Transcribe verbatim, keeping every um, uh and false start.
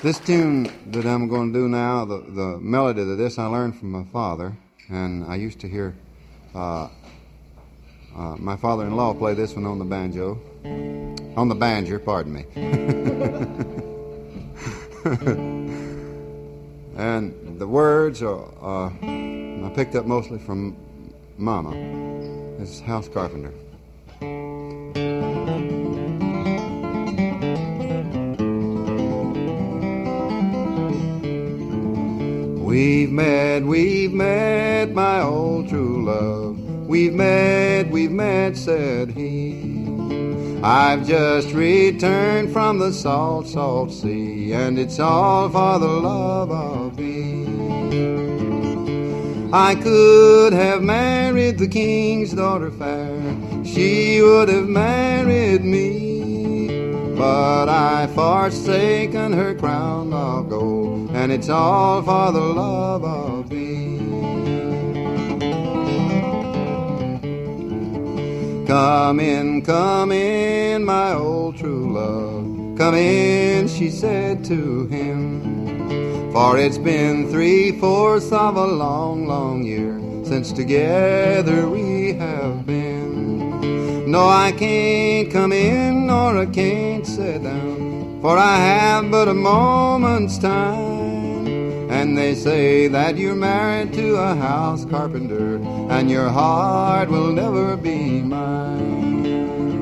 This tune that I'm going to do now, the, the melody to this I learned from my father, and I used to hear uh, uh, my father-in-law play this one on the banjo, on the banjo, pardon me. And the words are, uh, I picked up mostly from Mama, this house carpenter. We've met, we've met, my old true love. We've met, we've met, said he. I've just returned from the salt, salt sea, and it's all for the love of thee. I could have married the king's daughter fair, she would have married me, but I forsaken her crown of gold, and it's all for the love of thee. Come in, come in, my old true love, come in, she said to him, for it's been three-fourths of a long, long year since together we have been. No, I can't come in, nor I can't sit down, for I have but a moment's time. And they say that you're married to a house carpenter, and your heart will never be mine.